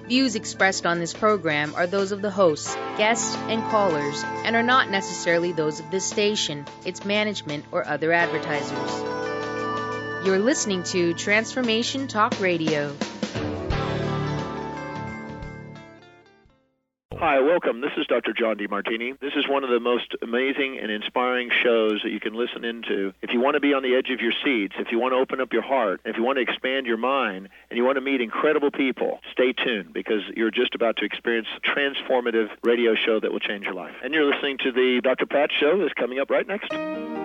Views expressed on this program are those of the hosts, guests, and callers, and are not necessarily those of this station, its management, or other advertisers. You're listening to Transformation Talk Radio. Hi, welcome. This is Dr. John DeMartini. This is one of the most amazing and inspiring shows that you can listen into. If you want to be on the edge of your seats, if you want to open up your heart, if you want to expand your mind, and you want to meet incredible people, stay tuned because you're just about to experience a transformative radio show that will change your life. And you're listening to the Dr. Pat Show that's coming up right next.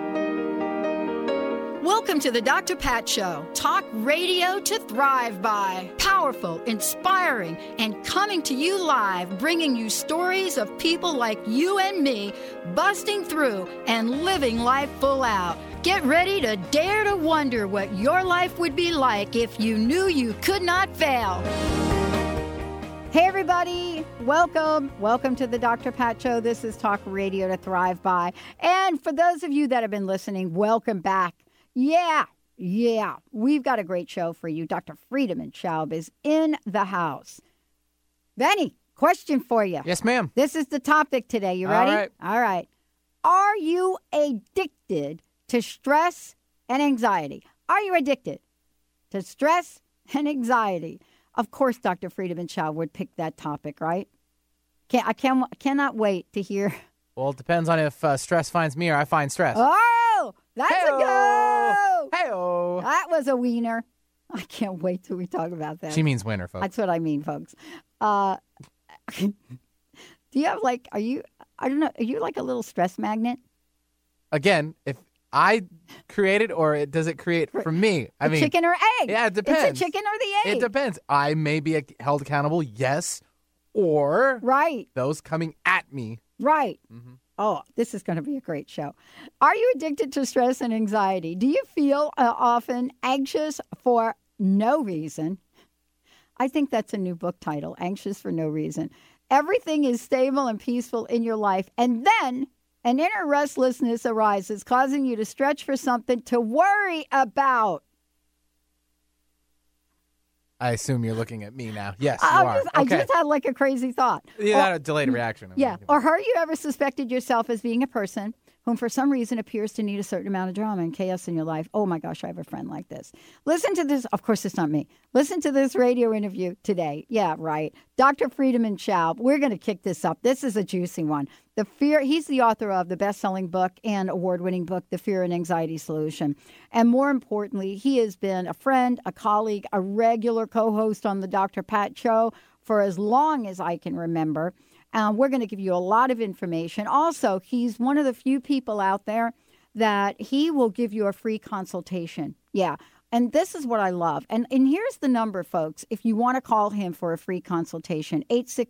Welcome to the Dr. Pat Show. Talk radio to thrive by. Powerful, inspiring, and coming to you live, bringing you stories of people like you and me busting through and living life full out. Get ready to dare to wonder what your life would be like if you knew you could not fail. Hey, everybody. Welcome to the Dr. Pat Show. This is Talk Radio to Thrive By. And for those of you that have been listening, welcome back. Yeah, we've got a great show for you. Dr. Friedemann Schaub is in the house. Benny, question for you. Yes, ma'am. This is the topic today. You ready? All right. Are you addicted to stress and anxiety? Are you addicted to stress and anxiety? Of course, Dr. Friedemann Schaub would pick that topic, right? I cannot wait to hear. Well, it depends on if stress finds me or I find stress. Oh, that's Hey-o. a go. Hey-o. That was a wiener. I can't wait till we talk about that. She means winner, folks. That's what I mean, folks. Do you have are you like a little stress magnet? Again, if I create it or does it create from me? I mean, chicken or egg? Yeah, it depends. It's a chicken or the egg? It depends. I may be held accountable, yes, or right. Those coming at me. Right. Mm-hmm. Oh, this is going to be a great show. Are you addicted to stress and anxiety? Do you feel often anxious for no reason? I think that's a new book title, Anxious for No Reason. Everything is stable and peaceful in your life, and then an inner restlessness arises, causing you to stretch for something to worry about. I assume you're looking at me now. Yes, I just had like a crazy thought. Yeah, a delayed reaction. Yeah. Or have you ever suspected yourself as being a person whom for some reason appears to need a certain amount of drama and chaos in your life? Oh my gosh, I have a friend like this. Listen to this. Of course, it's not me. Listen to this radio interview today. Yeah, right. Dr. Friedemann Schaub. We're going to kick this up. This is a juicy one. He's the author of the best-selling book and award-winning book, The Fear and Anxiety Solution. And more importantly, he has been a friend, a colleague, a regular co-host on the Dr. Pat Show for as long as I can remember. We're going to give you a lot of information. Also, he's one of the few people out there that he will give you a free consultation. Yeah. And this is what I love. And here's the number, folks, if you want to call him for a free consultation,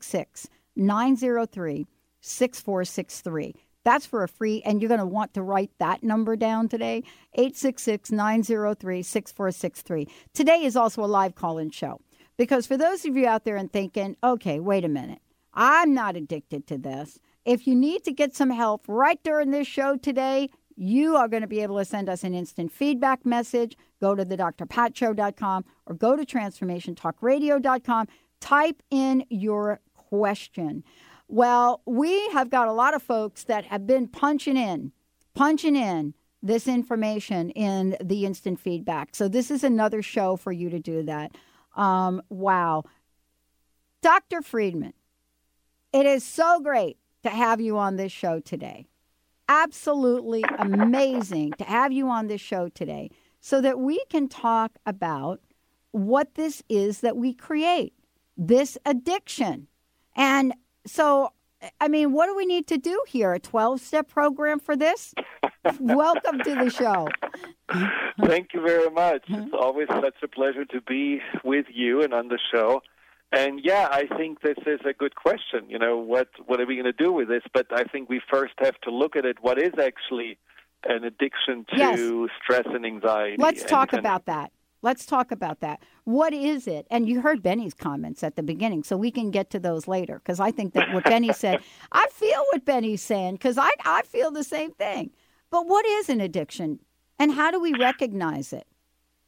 866-903-6463. That's for a free, and you're going to want to write that number down today, 866-903-6463. Today is also a live call-in show, because for those of you out there and thinking, okay, wait a minute, I'm not addicted to this. If you need to get some help right during this show today, you are going to be able to send us an instant feedback message. Go to thedrpatshow.com or go to transformationtalkradio.com. Type in your question. Well, we have got a lot of folks that have been punching in this information in the instant feedback. So this is another show for you to do that. Wow. Dr. Friedemann, it is so great to have you on this show today. Absolutely amazing to have you on this show today so that we can talk about what this is that we create, this addiction. And so, I mean, what do we need to do here? A 12-step program for this? Welcome to the show. Thank you very much. It's always such a pleasure to be with you and on the show. And yeah, I think this is a good question. You know, what are we going to do with this? But I think we first have to look at it. What is actually an addiction to stress and anxiety? Let's talk about that. Let's talk about that. What is it? And you heard Benny's comments at the beginning, so we can get to those later, because I think that what Benny said, I feel what Benny's saying, because I feel the same thing. But what is an addiction, and how do we recognize it?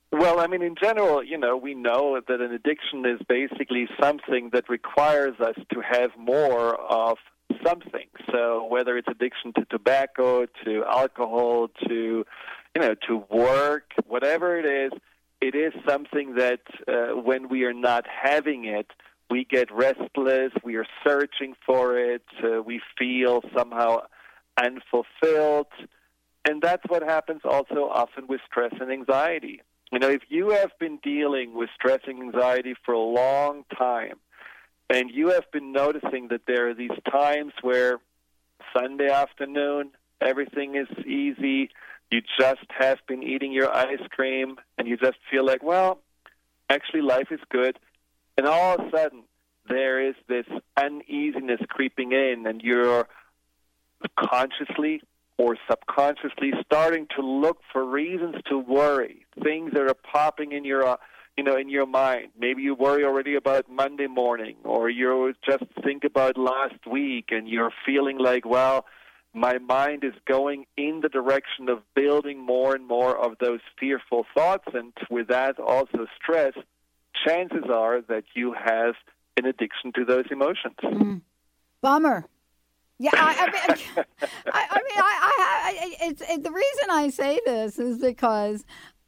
Well, I mean, in general, we know that an addiction is basically something that requires us to have more of something. So whether it's addiction to tobacco, to alcohol, to work, whatever it is something that when we are not having it, we get restless, we are searching for it, we feel somehow unfulfilled. And that's what happens also often with stress and anxiety. If you have been dealing with stress and anxiety for a long time, and you have been noticing that there are these times where Sunday afternoon, everything is easy, you just have been eating your ice cream, and you just feel like, well, actually life is good. And all of a sudden, there is this uneasiness creeping in, and you're consciously or subconsciously starting to look for reasons to worry, things that are popping in your in your mind. Maybe you worry already about Monday morning, or you just think about last week, and you're feeling like, well, my mind is going in the direction of building more and more of those fearful thoughts, and with that also stress. Chances are that you have an addiction to those emotions. Bummer. Yeah, it's the reason I say this is because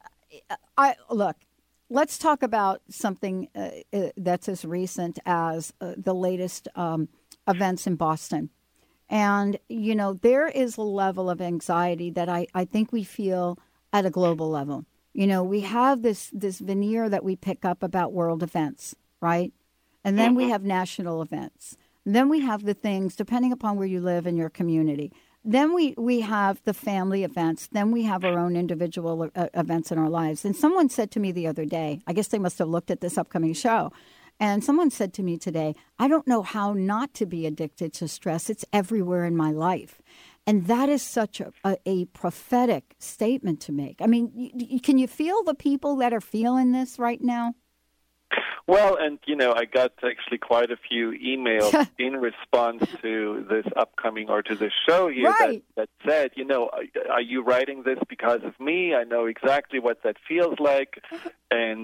let's talk about something that's as recent as the latest events in Boston. And, there is a level of anxiety that I think we feel at a global level. We have this veneer that we pick up about world events, right? And then we have national events. And then we have the things, depending upon where you live in your community. Then we have the family events. Then we have our own individual events in our lives. And someone said to me the other day, I guess they must have looked at this upcoming show, and someone said to me today, I don't know how not to be addicted to stress. It's everywhere in my life. And that is such a prophetic statement to make. I mean, can you feel the people that are feeling this right now? Well, and, I got actually quite a few emails in response to this upcoming or to this show here right. that said, are you writing this because of me? I know exactly what that feels like. And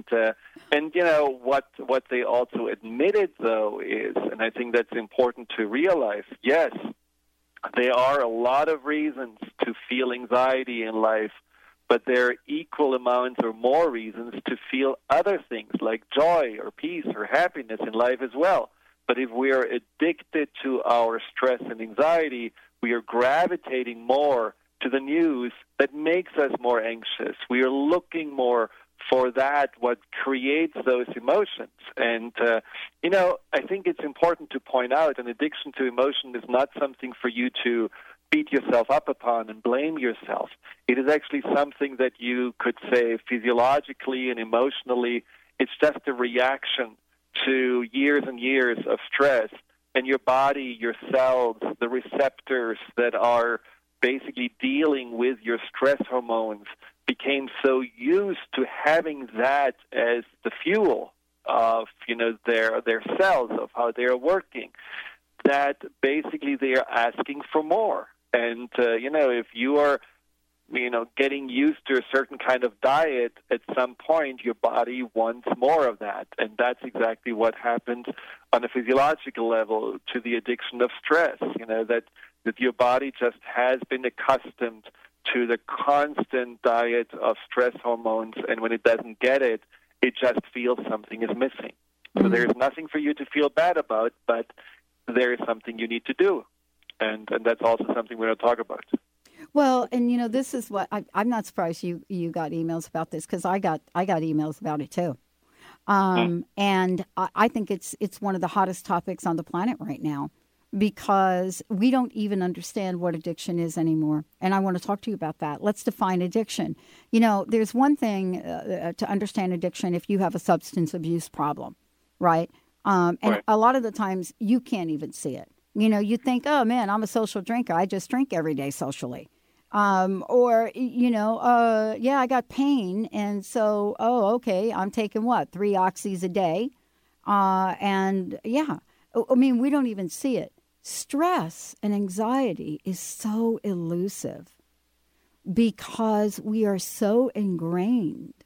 what they also admitted, though, is, and I think that's important to realize, yes, there are a lot of reasons to feel anxiety in life, but there are equal amounts or more reasons to feel other things like joy or peace or happiness in life as well. But if we are addicted to our stress and anxiety, we are gravitating more to the news that makes us more anxious. We are looking more for that, what creates those emotions. And, I think it's important to point out an addiction to emotion is not something for you to beat yourself up upon and blame yourself. It is actually something that you could say physiologically and emotionally, it's just a reaction to years and years of stress. And your body, your cells, the receptors that are basically dealing with your stress hormones became so used to having that as the fuel of, their cells, of how they are working, that basically they are asking for more. And, if you are, getting used to a certain kind of diet, at some point your body wants more of that. And that's exactly what happens on a physiological level to the addiction of stress, that your body just has been accustomed to the constant diet of stress hormones. And when it doesn't get it, it just feels something is missing. So there's nothing for you to feel bad about, but there is something you need to do. And that's also something we're going to talk about. Well, and this is what I'm not surprised you got emails about this, because I got emails about it too, and I think it's one of the hottest topics on the planet right now, because we don't even understand what addiction is anymore. And I want to talk to you about that. Let's define addiction. There's one thing to understand addiction if you have a substance abuse problem, right? And right. A lot of the times you can't even see it. You think, oh, man, I'm a social drinker. I just drink every day socially. Or, I got pain. And so, okay, I'm taking 3 oxys a day. We don't even see it. Stress and anxiety is so elusive because we are so ingrained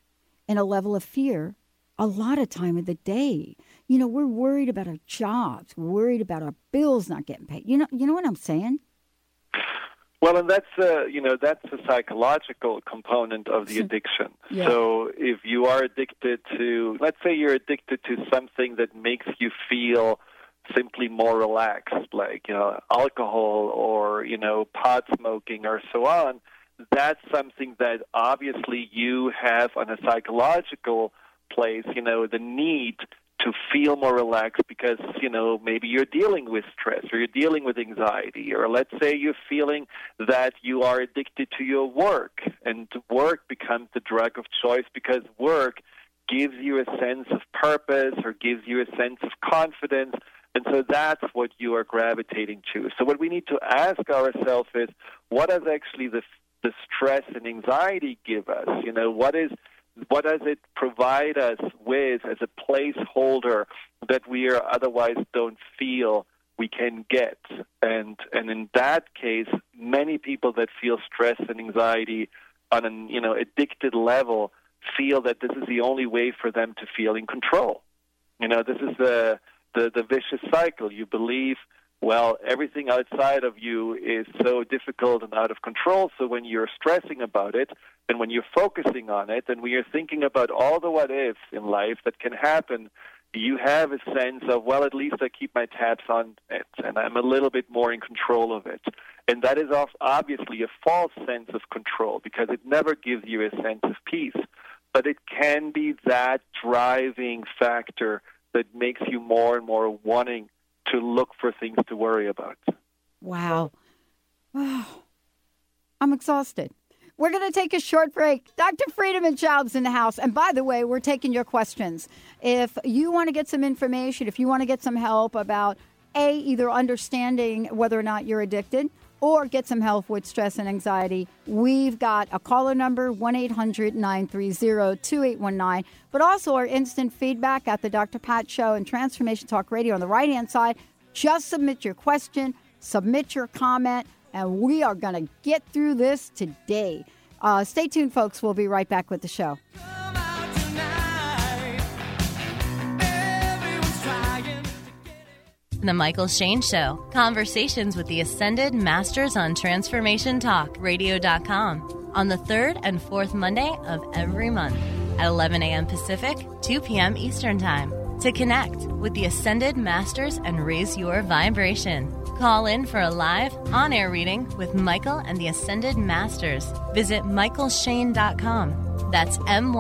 in a level of fear a lot of time of the day. We're worried about our jobs, worried about our bills not getting paid. You know what I'm saying? Well, and that's a psychological component of the addiction. Yeah. So if you are addicted to, let's say you're addicted to something that makes you feel simply more relaxed, like alcohol or pot smoking or so on, that's something that obviously you have on a psychological place, the need to feel more relaxed because, maybe you're dealing with stress or you're dealing with anxiety, or let's say you're feeling that you are addicted to your work, and work becomes the drug of choice because work gives you a sense of purpose or gives you a sense of confidence, and so that's what you are gravitating to. So what we need to ask ourselves is, what does actually the stress and anxiety give us? What does it provide us with as a placeholder that we otherwise don't feel we can get? And in that case, many people that feel stress and anxiety on an addicted level feel that this is the only way for them to feel in control. This is the vicious cycle. You believe, well, everything outside of you is so difficult and out of control, so when you're stressing about it, and when you're focusing on it, and when you're thinking about all the what-ifs in life that can happen, you have a sense of, well, at least I keep my tabs on it, and I'm a little bit more in control of it. And that is obviously a false sense of control, because it never gives you a sense of peace. But it can be that driving factor that makes you more and more wanting to look for things to worry about. Wow. I'm exhausted. We're going to take a short break. Dr. Friedemann Schaub's in the house. And by the way, we're taking your questions. If you want to get some information, if you want to get some help about, either understanding whether or not you're addicted or get some help with stress and anxiety, we've got a caller number, 1-800-930-2819, but also our instant feedback at the Dr. Pat Show and Transformation Talk Radio on the right-hand side. Just submit your question, submit your comment, and we are going to get through this today. Stay tuned, folks. We'll be right back with the show. The Michael Shane Show. Conversations with the Ascended Masters on Transformation Talk, radio.com, on the third and fourth Monday of every month at 11 a.m. Pacific, 2 p.m. Eastern Time. To connect with the Ascended Masters and raise your vibration, call in for a live, on-air reading with Michael and the Ascended Masters. Visit michaelshane.com. That's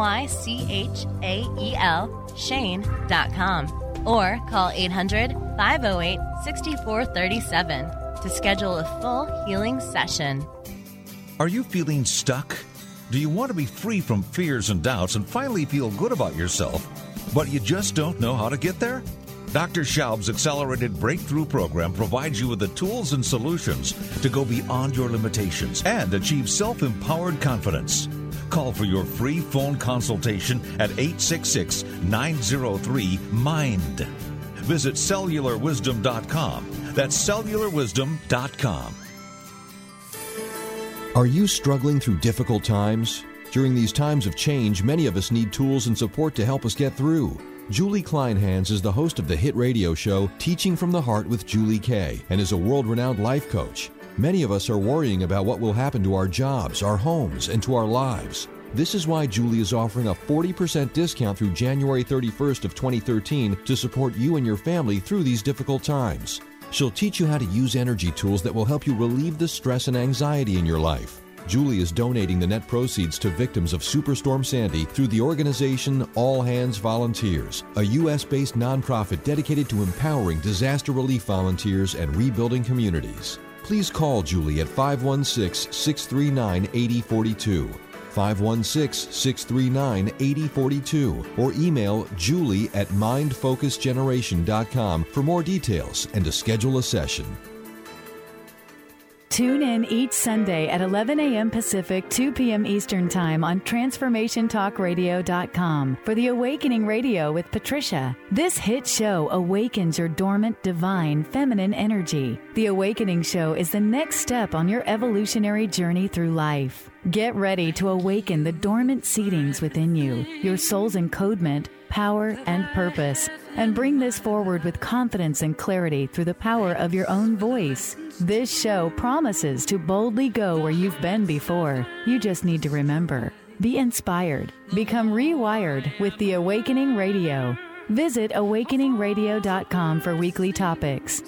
MyChael, Shane.com. Or call 800-508-6437 to schedule a full healing session. Are you feeling stuck? Do you want to be free from fears and doubts and finally feel good about yourself, but you just don't know how to get there? Dr. Schaub's Accelerated Breakthrough Program provides you with the tools and solutions to go beyond your limitations and achieve self-empowered confidence. Call for your free phone consultation at 866-903-MIND. Visit cellularwisdom.com. That's cellularwisdom.com. Are you struggling through difficult times? During these times of change, many of us need tools and support to help us get through. Julie Kleinhans is the host of the hit radio show Teaching from the Heart with Julie Kay and is a world-renowned life coach. Many of us are worrying about what will happen to our jobs, our homes, and to our lives. This is why Julie is offering a 40% discount through January 31st of 2013 to support you and your family through these difficult times. She'll teach you how to use energy tools that will help you relieve the stress and anxiety in your life. Julie is donating the net proceeds to victims of Superstorm Sandy through the organization All Hands Volunteers, a U.S.-based nonprofit dedicated to empowering disaster relief volunteers and rebuilding communities. Please call Julie at 516-639-8042, 516-639-8042, or email Julie at mindfocusgeneration.com for more details and to schedule a session. Tune in each Sunday at 11 a.m. Pacific, 2 p.m. Eastern Time on TransformationTalkRadio.com for The Awakening Radio with Patricia. This hit show awakens your dormant, divine, feminine energy. The Awakening Show is the next step on your evolutionary journey through life. Get ready to awaken the dormant seedings within you, your soul's encodement, power, and purpose, and bring this forward with confidence and clarity through the power of your own voice. This show promises to boldly go where you've been before. You just need to remember. Be inspired. Become rewired with The Awakening Radio. Visit awakeningradio.com for weekly topics.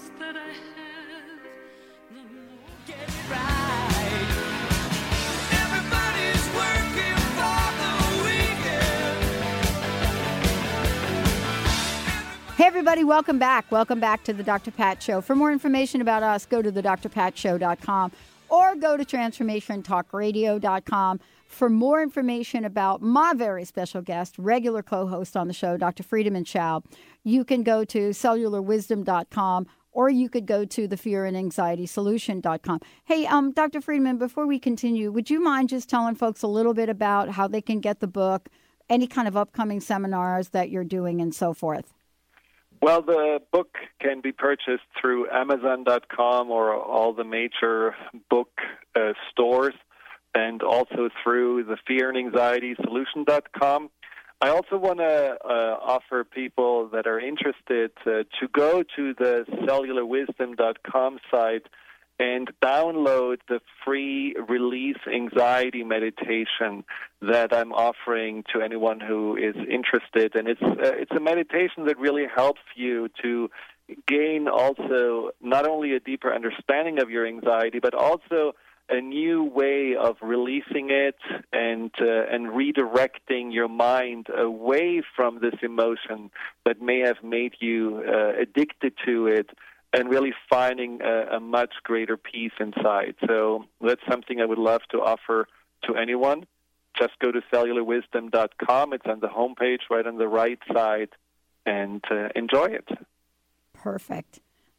Hey, everybody, welcome back. Welcome back to the Dr. Pat Show. For more information about us, go to thedrpatshow.com or go to transformationtalkradio.com. For more information about my very special guest, regular co-host on the show, Dr. Friedemann Schaub, you can go to cellularwisdom.com or you could go to thefearandanxietysolution.com. Hey, Dr. Friedemann, before we continue, would you mind just telling folks a little bit about how they can get the book, any kind of upcoming seminars that you're doing, and so forth? Well, the book can be purchased through Amazon.com or all the major book stores, and also through the FearAndAnxietySolution.com. I also want to offer people that are interested to go to the CellularWisdom.com site and download the free release anxiety meditation that I'm offering to anyone who is interested. And it's a meditation that really helps you to gain also not only a deeper understanding of your anxiety, but also a new way of releasing it and redirecting your mind away from this emotion that may have made you addicted to it, and really finding a much greater peace inside. So that's something I would love to offer to anyone. Just go to cellularwisdom.com. It's on the homepage right on the right side, and enjoy it. Perfect.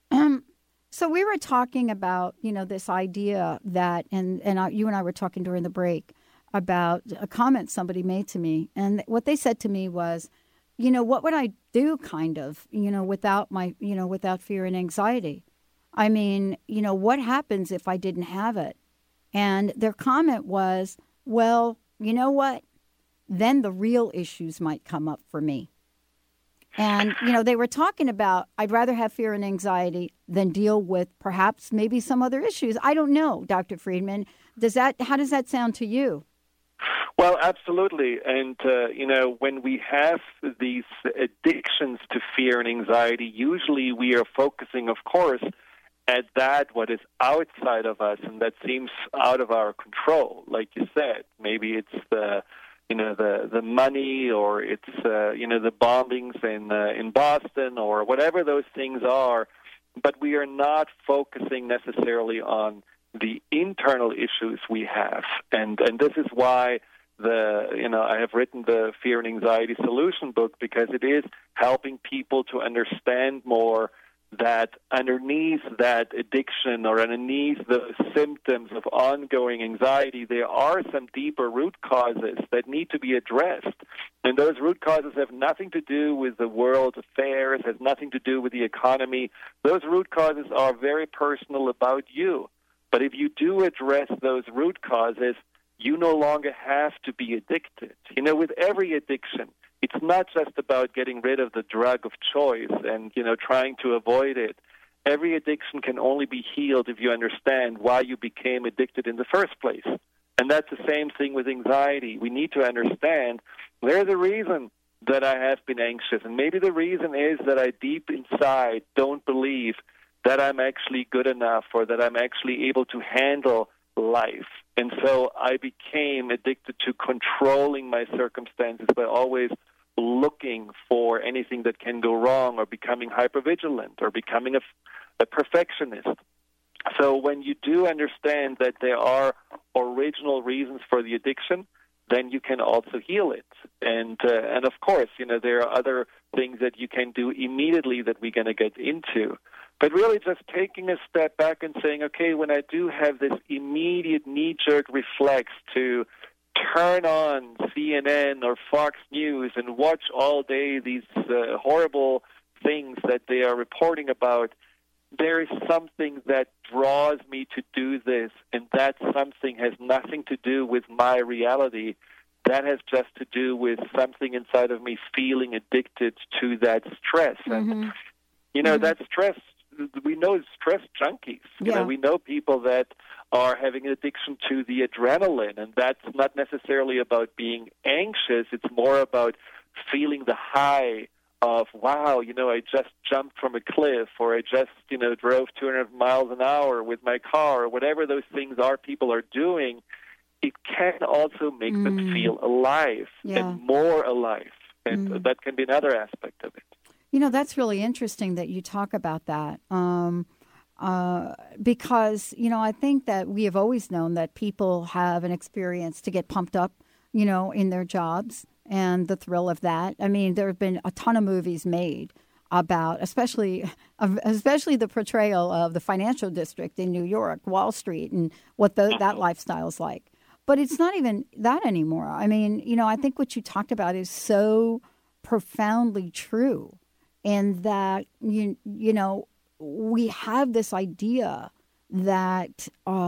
So we were talking about, this idea that, and you and I were talking during the break about a comment somebody made to me. And what they said to me was, what would I do without without fear and anxiety? I mean, what happens if I didn't have it? And their comment was, well, you know what? Then the real issues might come up for me. And, they were talking about, I'd rather have fear and anxiety than deal with perhaps maybe some other issues. I don't know, Dr. Friedemann. How does that sound to you? Well, absolutely. And, when we have these addictions to fear and anxiety, usually we are focusing, of course, at what is outside of us and that seems out of our control. Like you said, maybe it's the money, or it's, the bombings in Boston, or whatever those things are. But we are not focusing necessarily on the internal issues we have. And this is why I have written the Fear and Anxiety Solution book, because it is helping people to understand more that underneath that addiction or underneath those symptoms of ongoing anxiety, there are some deeper root causes that need to be addressed. And those root causes have nothing to do with the world affairs, has nothing to do with the economy. Those root causes are very personal about you. But if you do address those root causes, you no longer have to be addicted. With every addiction, it's not just about getting rid of the drug of choice and, trying to avoid it. Every addiction can only be healed if you understand why you became addicted in the first place. And that's the same thing with anxiety. We need to understand there's a reason that I have been anxious. And maybe the reason is that I deep inside don't believe that I'm actually good enough or that I'm actually able to handle life. And so I became addicted to controlling my circumstances by always looking for anything that can go wrong, or becoming hypervigilant, or becoming a perfectionist. So when you do understand that there are original reasons for the addiction, then you can also heal it. And of course, there are other things that you can do immediately that we're going to get into. But really just taking a step back and saying, okay, when I do have this immediate knee-jerk reflex to turn on CNN or Fox News and watch all day these horrible things that they are reporting about, there is something that draws me to do this, and that something has nothing to do with my reality. That has just to do with something inside of me feeling addicted to that stress. And, that stress, we know stress junkies. You know, we know people that are having an addiction to the adrenaline, and that's not necessarily about being anxious. It's more about feeling the high of, wow, I just jumped from a cliff, or I just, drove 200 miles an hour with my car, or whatever those things are people are doing. It can also make them feel alive and more alive. And that can be another aspect of it. That's really interesting that you talk about that. Because, I think that we have always known that people have an experience to get pumped up, in their jobs and the thrill of that. I mean, there have been a ton of movies made about, especially the portrayal of the financial district in New York, Wall Street, and what that lifestyle is like. But it's not even that anymore. I mean, I think what you talked about is so profoundly true, in that, we have this idea that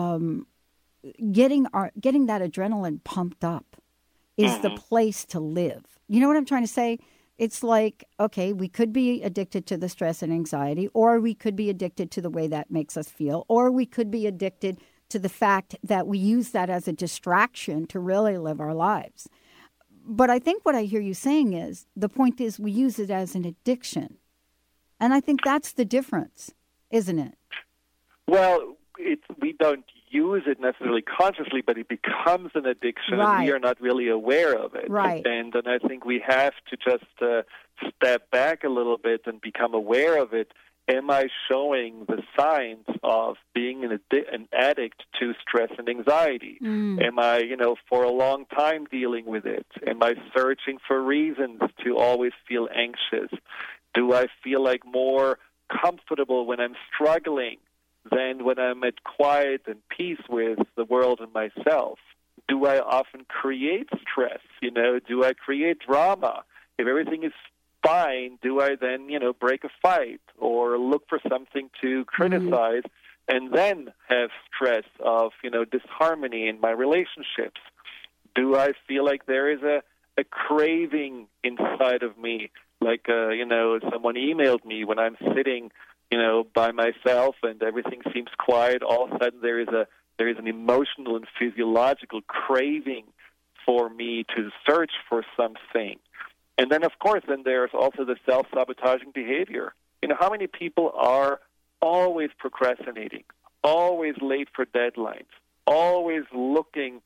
getting that adrenaline pumped up is the place to live. You know what I'm trying to say? It's like, okay, we could be addicted to the stress and anxiety, or we could be addicted to the way that makes us feel, or we could be addicted to the fact that we use that as a distraction to really live our lives. But I think what I hear you saying is, the point is we use it as an addiction. And I think that's the difference, isn't it? Well, we don't use it necessarily consciously, but it becomes an addiction, and we are not really aware of it. Right. And I think we have to just step back a little bit and become aware of it. Am I showing the signs of being an addict to stress and anxiety? Am I, for a long time dealing with it? Am I searching for reasons to always feel anxious? Do I feel like more comfortable when I'm struggling than when I'm at quiet and peace with the world and myself? Do I often create stress? Do I create drama? If everything is fine, do I then, break a fight or look for something to criticize and then have stress of, disharmony in my relationships? Do I feel like there is a craving inside of me? Like, someone emailed me when I'm sitting, by myself and everything seems quiet. All of a sudden there is an emotional and physiological craving for me to search for something. And then, of course, there's also the self-sabotaging behavior. How many people are always procrastinating, always late for deadlines, always looking,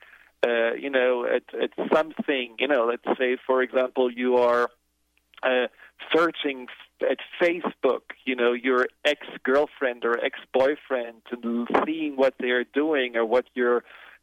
at something. Let's say, for example, you are searching at Facebook, your ex-girlfriend or ex-boyfriend, and seeing what they're doing or what your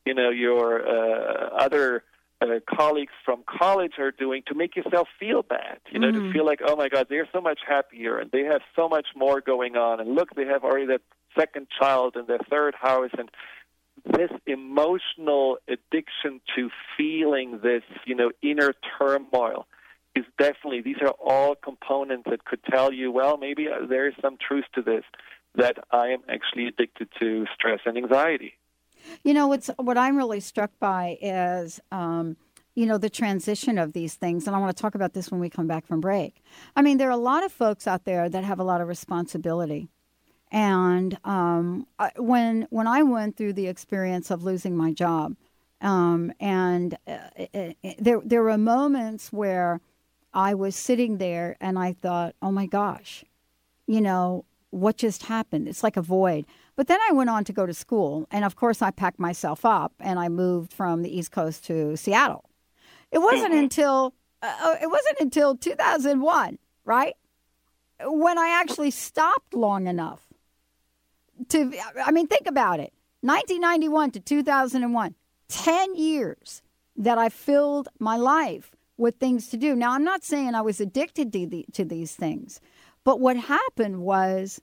other colleagues from college are doing to make yourself feel bad, to feel like, oh my God, they're so much happier and they have so much more going on. And look, they have already that second child and their third house. And this emotional addiction to feeling this, inner turmoil is definitely, these are all components that could tell you, well, maybe there is some truth to this, that I am actually addicted to stress and anxiety. What I'm really struck by is, the transition of these things. And I want to talk about this when we come back from break. I mean, there are a lot of folks out there that have a lot of responsibility. And when I went through the experience of losing my job, there were moments where I was sitting there and I thought, oh my gosh, what just happened? It's like a void. But then I went on to go to school. And of course, I packed myself up and I moved from the East Coast to Seattle. It wasn't until 2001, right, when I actually stopped long enough to, think about it. 1991 to 2001, 10 years that I filled my life with things to do. Now, I'm not saying I was addicted to these things, but what happened was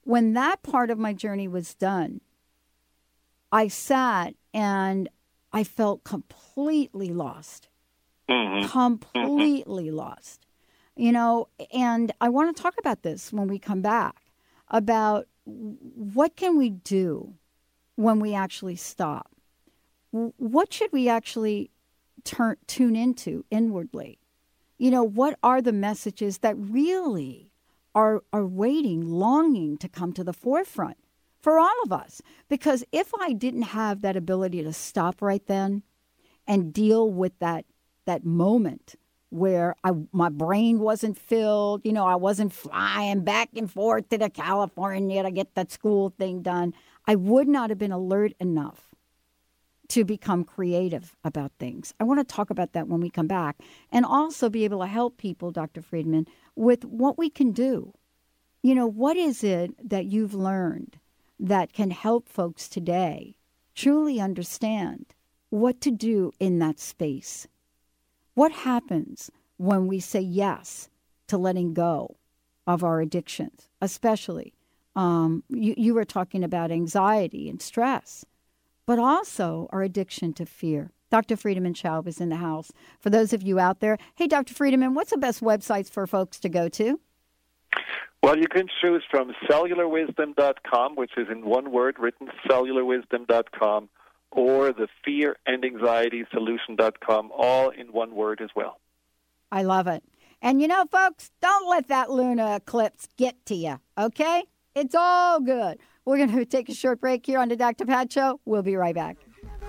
when that part of my journey was done, I sat and I felt completely lost. Completely lost. You know, and I want to talk about this when we come back, about what can we do when we actually stop? What should we actually tune into inwardly? You know, what are the messages that really are waiting, longing to come to the forefront for all of us? Because if I didn't have that ability to stop right then and deal with that moment where my brain wasn't filled, you know, I wasn't flying back and forth to California to get that school thing done, I would not have been alert enough to become creative about things. I want to talk about that when we come back, and also be able to help people, Dr. Friedemann, with what we can do. You know, what is it that you've learned that can help folks today truly understand what to do in that space? What happens when we say yes to letting go of our addictions, especially? You were talking about anxiety and stress, but also our addiction to fear. Dr. Friedemann Schaub is in the house. For those of you out there, hey, Dr. Friedemann, what's the best websites for folks to go to? Well, you can choose from cellularwisdom.com, which is in one word written, cellularwisdom.com, or the fearandanxietysolution.com, all in one word as well. I love it. And you know, folks, don't let that lunar eclipse get to you, okay? It's all good. We're going to take a short break here on the Dr. Pat Show. We'll be right back.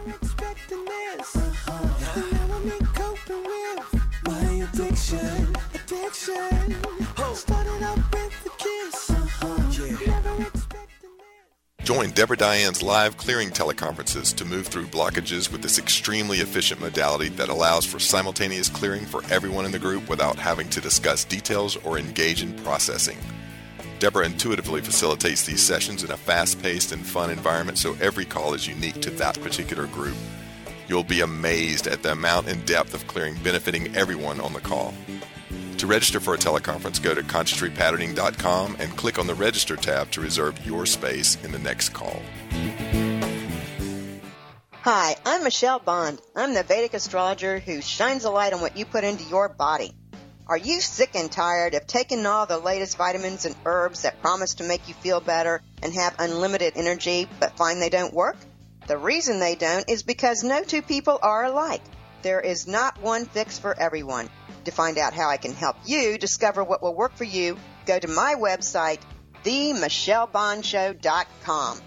Join Deborah Diane's live clearing teleconferences to move through blockages with this extremely efficient modality that allows for simultaneous clearing for everyone in the group without having to discuss details or engage in processing. Deborah intuitively facilitates these sessions in a fast-paced and fun environment, so every call is unique to that particular group. You'll be amazed at the amount and depth of clearing benefiting everyone on the call. To register for a teleconference, go to consciousrepatterning.com and click on the Register tab to reserve your space in the next call. Hi, I'm Michelle Bond. I'm the Vedic astrologer who shines a light on what you put into your body. Are you sick and tired of taking all the latest vitamins and herbs that promise to make you feel better and have unlimited energy but find they don't work? The reason they don't is because no two people are alike. There is not one fix for everyone. To find out how I can help you discover what will work for you, go to my website, themichellebondshow.com.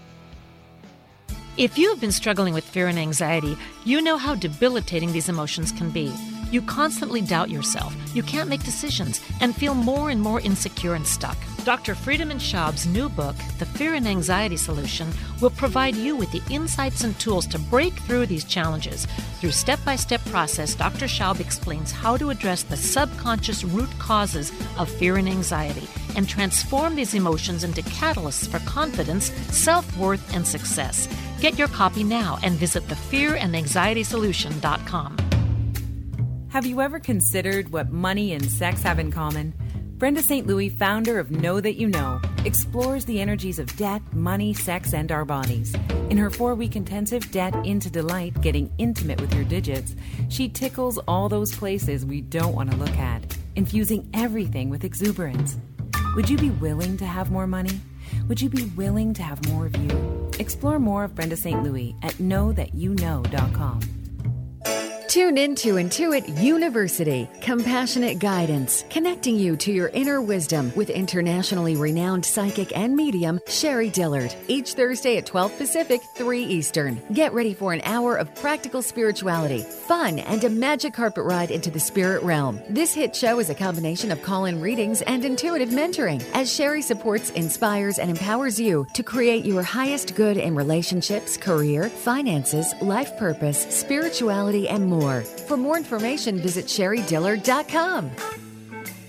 If you have been struggling with fear and anxiety, you know how debilitating these emotions can be. You constantly doubt yourself, you can't make decisions, and feel more and more insecure and stuck. Dr. Friedemann Schaub's new book, The Fear and Anxiety Solution, will provide you with the insights and tools to break through these challenges. Through step-by-step process, Dr. Schaub explains how to address the subconscious root causes of fear and anxiety and transform these emotions into catalysts for confidence, self-worth, and success. Get your copy now and visit thefearandanxietysolution.com. Have you ever considered what money and sex have in common? Brenda St. Louis, founder of Know That You Know, explores the energies of debt, money, sex, and our bodies. In her 4-week intensive Debt into Delight, Getting Intimate with Your Digits, she tickles all those places we don't want to look at, infusing everything with exuberance. Would you be willing to have more money? Would you be willing to have more of you? Explore more of Brenda St. Louis at knowthatyouknow.com. Tune into Intuit University, compassionate guidance, connecting you to your inner wisdom with internationally renowned psychic and medium Sherry Dillard, each Thursday at 12 Pacific, 3 Eastern. Get ready for an hour of practical spirituality, fun, and a magic carpet ride into the spirit realm. This hit show is a combination of call-in readings and intuitive mentoring, as Sherry supports, inspires, and empowers you to create your highest good in relationships, career, finances, life purpose, spirituality, and more. For more information, visit SherryDillard.com.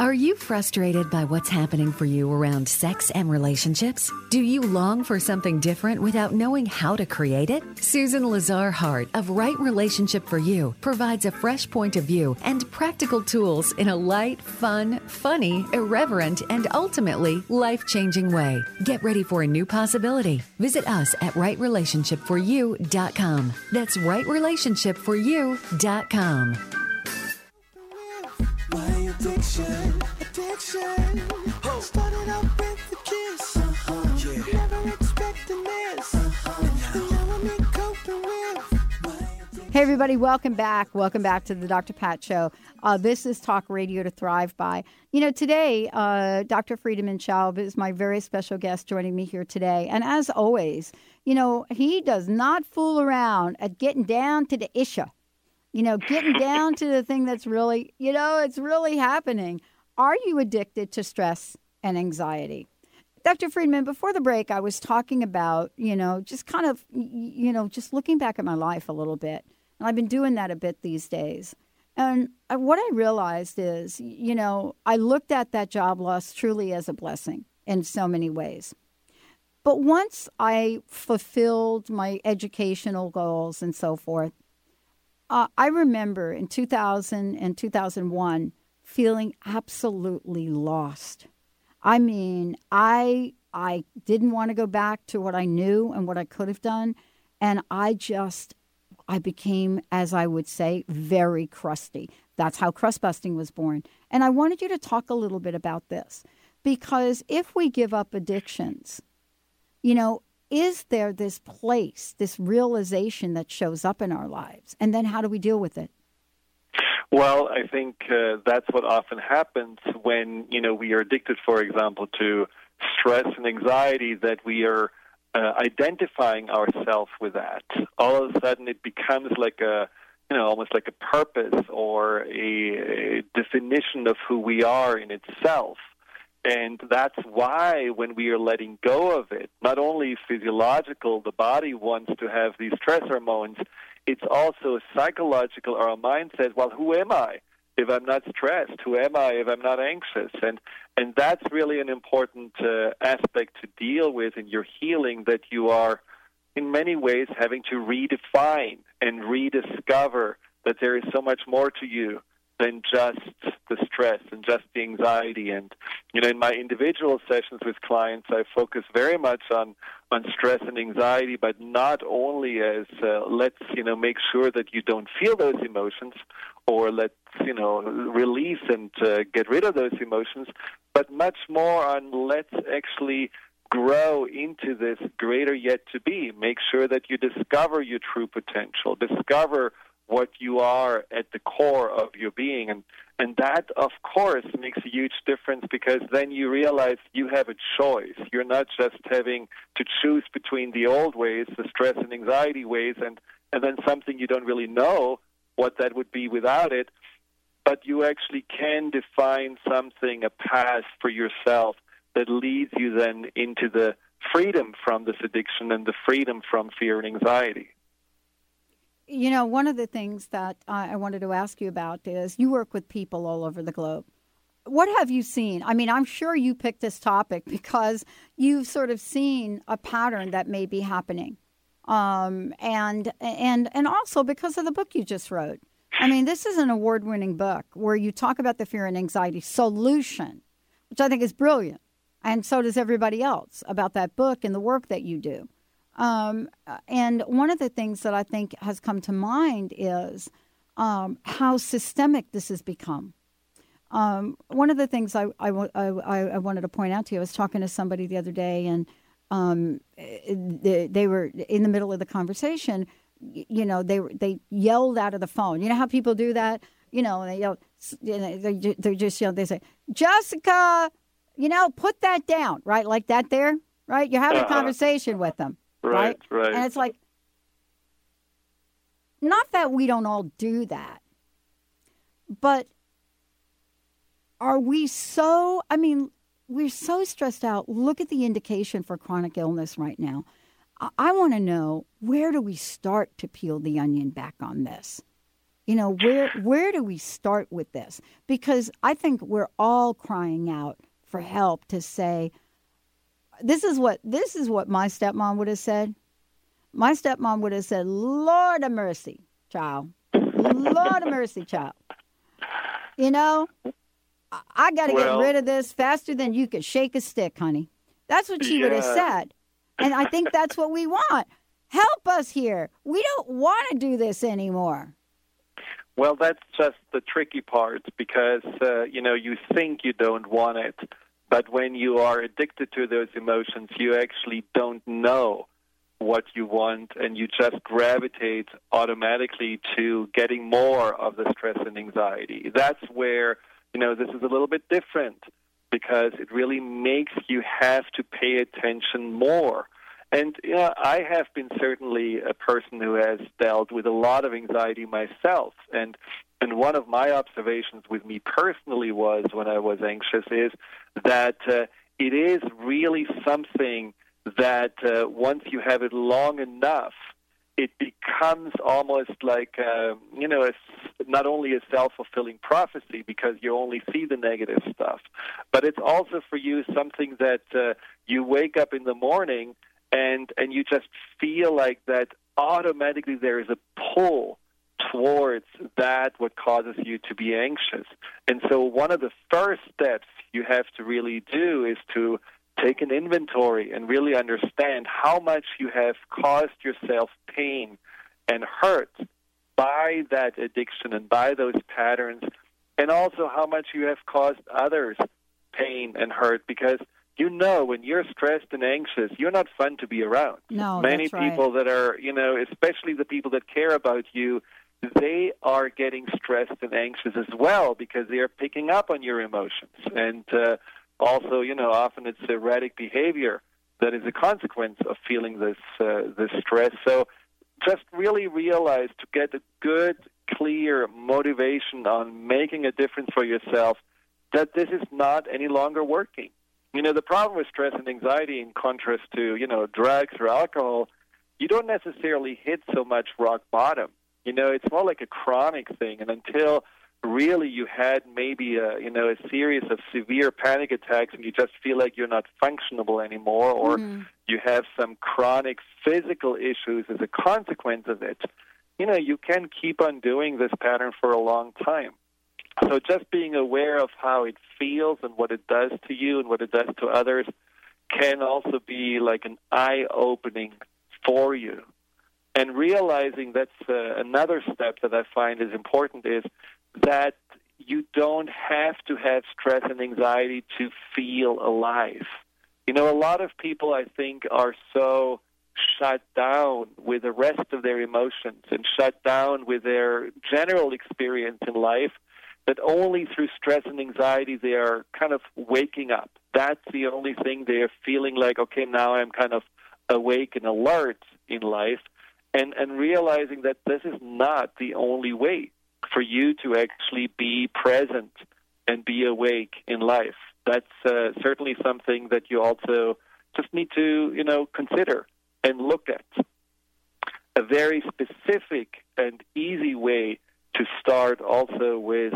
Are you frustrated by what's happening for you around sex and relationships? Do you long for something different without knowing how to create it? Susan Lazar Hart of Right Relationship for You provides a fresh point of view and practical tools in a light, fun, funny, irreverent, and ultimately life-changing way. Get ready for a new possibility. Visit us at rightrelationshipforyou.com. That's rightrelationshipforyou.com. My addiction, started out with the kiss, never expecting this, and now I'm coping with. Hey, everybody, welcome back. Welcome back to the Dr. Pat Show. This is Talk Radio to Thrive By. You know, today, Dr. Friedemann Schaub is my very special guest joining me here today. And as always, you know, he does not fool around at getting down to the issue. You know, getting down to the thing that's really, you know, it's really happening. Are you addicted to stress and anxiety? Dr. Friedemann, before the break, I was talking about, you know, just kind of, you know, just looking back at my life a little bit. And I've been doing that a bit these days. And what I realized is, you know, I looked at that job loss truly as a blessing in so many ways. But once I fulfilled my educational goals and so forth, I remember in 2000 and 2001 feeling absolutely lost. I mean, I didn't want to go back to what I knew and what I could have done. And I became, as I would say, very crusty. That's how crust busting was born. And I wanted you to talk a little bit about this. Because if we give up addictions, you know, is there this place, this realization that shows up in our lives? And then how do we deal with it? Well, I think that's what often happens when, you know, we are addicted, for example, to stress and anxiety, that we are identifying ourselves with that. All of a sudden it becomes like a, you know, almost like a purpose or a definition of who we are in itself. And that's why when we are letting go of it, not only physiological, the body wants to have these stress hormones, it's also psychological. Our mind says, well, who am I if I'm not stressed? Who am I if I'm not anxious? And that's really an important aspect to deal with in your healing, that you are in many ways having to redefine and rediscover that there is so much more to you than just the stress and just the anxiety. And, you know, in my individual sessions with clients, I focus very much on stress and anxiety, but not only as let's, you know, make sure that you don't feel those emotions, or let's, you know, release and get rid of those emotions, but much more on let's actually grow into this greater yet to be. Make sure that you discover your true potential, discover what you are at the core of your being. And that, of course, makes a huge difference, because then you realize you have a choice. You're not just having to choose between the old ways, the stress and anxiety ways, and then something you don't really know what that would be without it, but you actually can define something, a path for yourself that leads you then into the freedom from this addiction and the freedom from fear and anxiety. You know, one of the things that I wanted to ask you about is you work with people all over the globe. What have you seen? I mean, I'm sure you picked this topic because you've sort of seen a pattern that may be happening. And also because of the book you just wrote. I mean, this is an award-winning book where you talk about the fear and anxiety solution, which I think is brilliant. And so does everybody else about that book and the work that you do. And one of the things that I think has come to mind is how systemic this has become. One of the things I wanted to point out to you, I was talking to somebody the other day, and they were in the middle of the conversation. You know, they yelled out of the phone. You know how people do that? You know, they yell. You know, they just yell. They say, "Jessica, you know, put that down," right? Like that there, right? You're having a conversation with them. Right. And it's like, not that we don't all do that, but are we so, I mean, we're so stressed out. Look at the indication for chronic illness right now. I want to know, where do we start to peel the onion back on this? where do we start with this? Because I think we're all crying out for help to say, this is what my stepmom would have said. My stepmom would have said, Lord of mercy, child. Lord of mercy, child. I got to get rid of this faster than you could shake a stick, honey. That's what she would have said. And I think that's what we want. Help us here. We don't want to do this anymore. Well, that's just the tricky part because, you think you don't want it. But when you are addicted to those emotions, you actually don't know what you want, and you just gravitate automatically to getting more of the stress and anxiety. That's where, this is a little bit different because it really makes you have to pay attention more. And I have been certainly a person who has dealt with a lot of anxiety myself. And one of my observations with me personally was when I was anxious is that it is really something that once you have it long enough, it becomes almost like, not only a self-fulfilling prophecy because you only see the negative stuff, but it's also for you something that you wake up in the morning and you just feel like that automatically there is a pull towards that what causes you to be anxious. And so one of the first steps you have to really do is to take an inventory and really understand how much you have caused yourself pain and hurt by that addiction and by those patterns, and also how much you have caused others pain and hurt, because when you're stressed and anxious, you're not fun to be around. No, Many that's right. people that are, especially the people that care about you, they are getting stressed and anxious as well because they are picking up on your emotions. And also, often it's erratic behavior that is a consequence of feeling this stress. So just really realize to get a good, clear motivation on making a difference for yourself that this is not any longer working. The problem with stress and anxiety, in contrast to, drugs or alcohol, you don't necessarily hit so much rock bottom. It's more like a chronic thing. And until really you had maybe a series of severe panic attacks and you just feel like you're not functionable anymore, or you have some chronic physical issues as a consequence of it, you can keep on doing this pattern for a long time. So just being aware of how it feels and what it does to you and what it does to others can also be like an eye-opening for you. And realizing that's another step that I find is important is that you don't have to have stress and anxiety to feel alive. A lot of people, I think, are so shut down with the rest of their emotions and shut down with their general experience in life that only through stress and anxiety they are kind of waking up. That's the only thing they are feeling like, okay, now I'm kind of awake and alert in life, and realizing that this is not the only way for you to actually be present and be awake in life. That's certainly something that you also just need to, consider and look at. A very specific and easy way to start also with,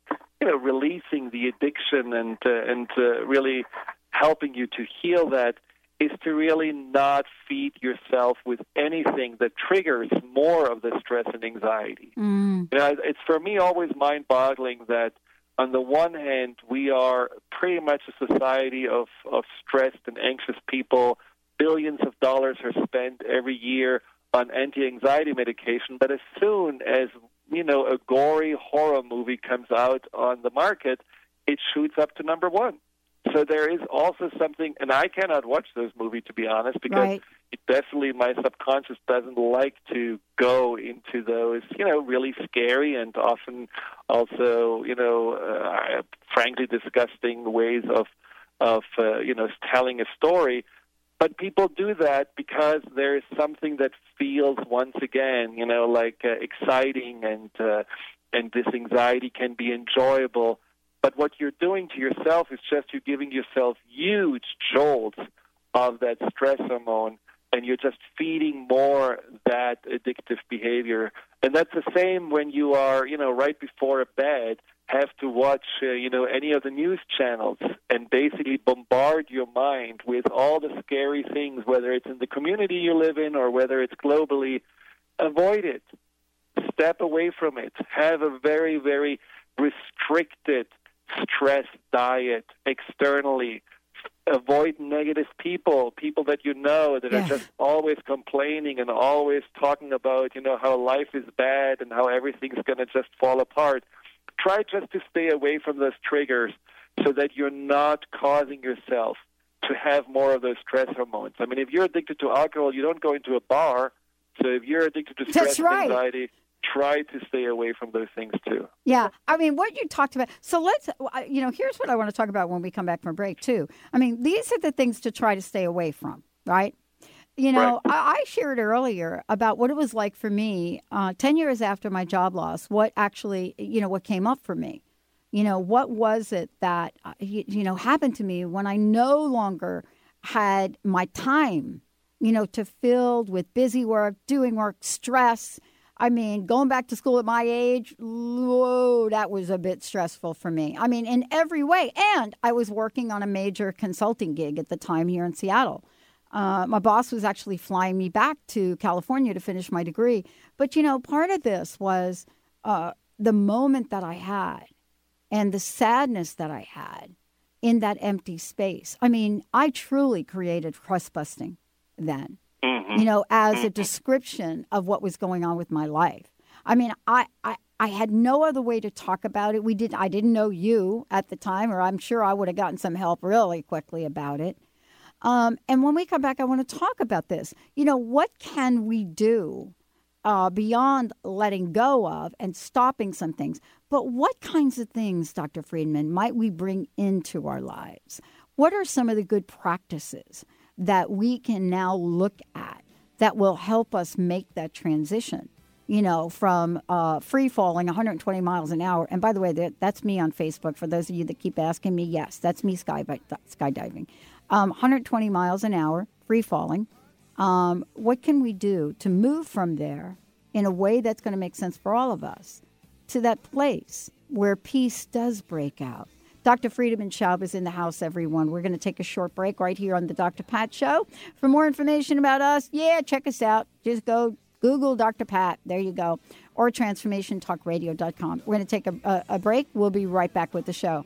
releasing the addiction and really helping you to heal that is to really not feed yourself with anything that triggers more of the stress and anxiety. It's for me always mind-boggling that on the one hand, we are pretty much a society of stressed and anxious people. Billions of dollars are spent every year on anti-anxiety medication, but as soon as a gory horror movie comes out on the market, it shoots up to number one. So there is also something, and I cannot watch those movies, to be honest, because it definitely, my subconscious doesn't like to go into those, really scary and often also, frankly disgusting ways of telling a story. But people do that because there is something that feels, once again, exciting, and this anxiety can be enjoyable. But what you're doing to yourself is just you're giving yourself huge jolts of that stress hormone, and you're just feeding more that addictive behavior. And that's the same when you are, right before a bed, have to watch, any of the news channels and basically bombard your mind with all the scary things, whether it's in the community you live in or whether it's globally. Avoid it. Step away from it. Have a very, very restricted stress diet externally. Avoid negative people that you know that are just always complaining and always talking about, how life is bad and how everything's going to just fall apart. Try just to stay away from those triggers so that you're not causing yourself to have more of those stress hormones. I mean, if you're addicted to alcohol, you don't go into a bar. So if you're addicted to stress and anxiety, try to stay away from those things too. Yeah. I mean, what you talked about. So let's, here's what I want to talk about when we come back from break too. I mean, these are the things to try to stay away from, right? Right. I shared earlier about what it was like for me 10 years after my job loss, what actually, what came up for me. What was it that, happened to me when I no longer had my time, to filled with busy work, doing work, stress. I mean, going back to school at my age, whoa, that was a bit stressful for me. I mean, in every way. And I was working on a major consulting gig at the time here in Seattle. My boss was actually flying me back to California to finish my degree. But, part of this was the moment that I had and the sadness that I had in that empty space. I mean, I truly created crust busting then, as a description of what was going on with my life. I mean, I had no other way to talk about it. I didn't know you at the time, or I'm sure I would have gotten some help really quickly about it. And when we come back, I want to talk about this. What can we do beyond letting go of and stopping some things? But what kinds of things, Dr. Friedman, might we bring into our lives? What are some of the good practices that we can now look at that will help us make that transition, from free falling 120 miles an hour? And by the way, that's me on Facebook. For those of you that keep asking me, yes, that's me skydiving. 120 miles an hour, free falling. What can we do to move from there in a way that's going to make sense for all of us to that place where peace does break out? Dr. Friedemann Schaub is in the house, everyone. We're going to take a short break right here on the Dr. Pat Show. For more information about us, check us out. Just go Google Dr. Pat. There you go. Or transformationtalkradio.com. We're going to take a break. We'll be right back with the show.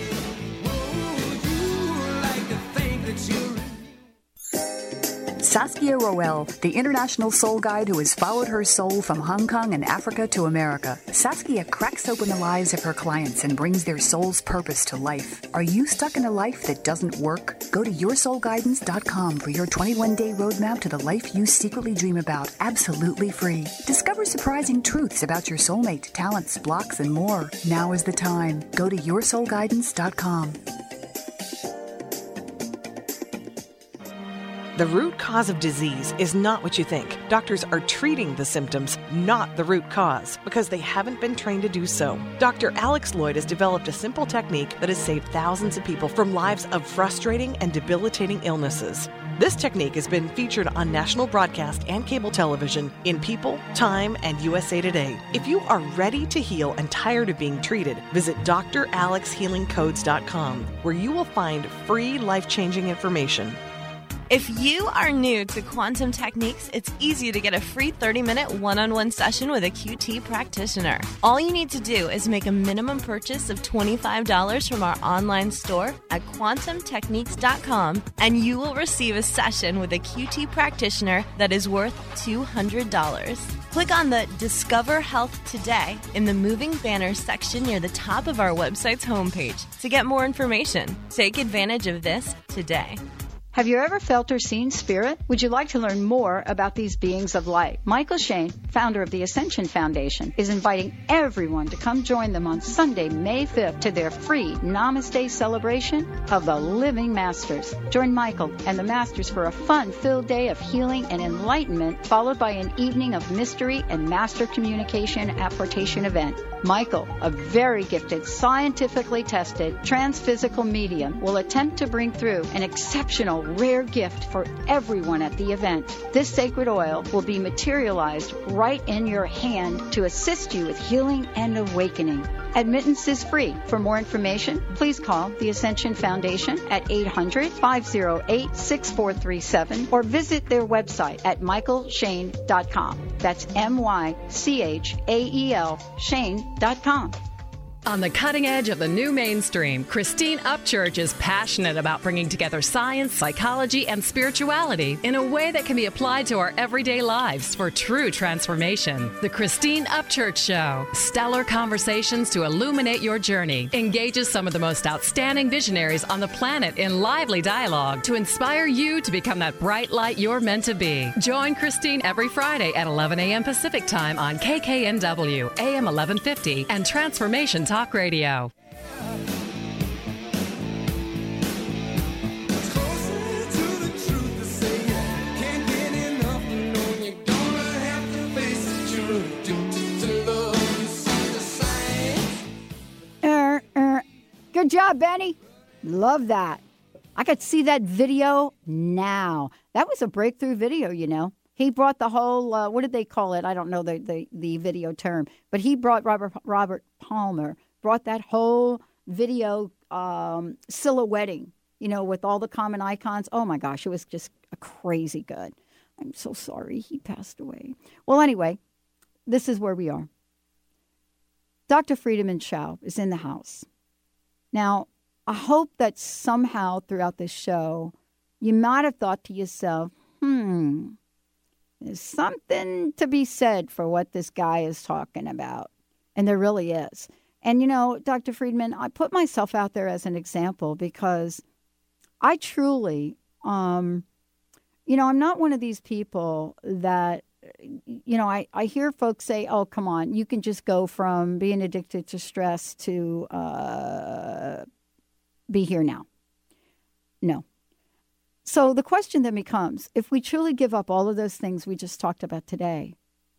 Saskia Roel, the international soul guide who has followed her soul from Hong Kong and Africa to America. Saskia cracks open the lives of her clients and brings their soul's purpose to life. Are you stuck in a life that doesn't work? Go to yoursoulguidance.com for your 21-day roadmap to the life you secretly dream about, absolutely free. Discover surprising truths about your soulmate, talents, blocks, and more. Now is the time. Go to yoursoulguidance.com. The root cause of disease is not what you think. Doctors are treating the symptoms, not the root cause, because they haven't been trained to do so. Dr. Alex Lloyd has developed a simple technique that has saved thousands of people from lives of frustrating and debilitating illnesses. This technique has been featured on national broadcast and cable television in People, Time, and USA Today. If you are ready to heal and tired of being treated, visit dralexhealingcodes.com, where you will find free life-changing information. If you are new to quantum techniques, it's easy to get a free 30-minute one-on-one session with a QT practitioner. All you need to do is make a minimum purchase of $25 from our online store at quantumtechniques.com, and you will receive a session with a QT practitioner that is worth $200. Click on the Discover Health Today in the moving banner section near the top of our website's homepage to get more information. Take advantage of this today. Have you ever felt or seen spirit? Would you like to learn more about these beings of light? Michael Shane, founder of the Ascension Foundation, is inviting everyone to come join them on Sunday, May 5th to their free Namaste celebration of the Living Masters. Join Michael and the Masters for a fun-filled day of healing and enlightenment, followed by an evening of mystery and master communication apportation event. Michael, a very gifted, scientifically tested, transphysical medium, will attempt to bring through an exceptional additional rare gift for everyone at the event. This sacred oil will be materialized right in your hand to assist you with healing and awakening. Admittance is free. For more information, please call the Ascension Foundation at 800-508-6437 or visit their website at michaelshane.com. That's MYCHAEL Shane.com. On the cutting edge of the new mainstream, Christine Upchurch is passionate about bringing together science, psychology, and spirituality in a way that can be applied to our everyday lives for true transformation. The Christine Upchurch Show, stellar conversations to illuminate your journey, engages some of the most outstanding visionaries on the planet in lively dialogue to inspire you to become that bright light you're meant to be. Join Christine every Friday at 11 a.m. Pacific Time on KKNW, AM 1150, and Transformation Talk Radio. Good job, Benny. Love that. I could see that video now. That was a breakthrough video, you know. He brought the whole, what did they call it? I don't know the video term. But he brought, Robert Palmer, brought that whole video silhouetting, you know, with all the common icons. Oh, my gosh, it was just crazy good. I'm so sorry he passed away. Well, anyway, this is where we are. Dr. Friedemann Schaub is in the house. Now, I hope that somehow throughout this show, you might have thought to yourself, there's something to be said for what this guy is talking about. And there really is. And, you know, Dr. Friedemann, I put myself out there as an example because I truly, I'm not one of these people that, you know, I hear folks say, oh, come on, you can just go from being addicted to stress to be here now. No. So the question then becomes, if we truly give up all of those things we just talked about today,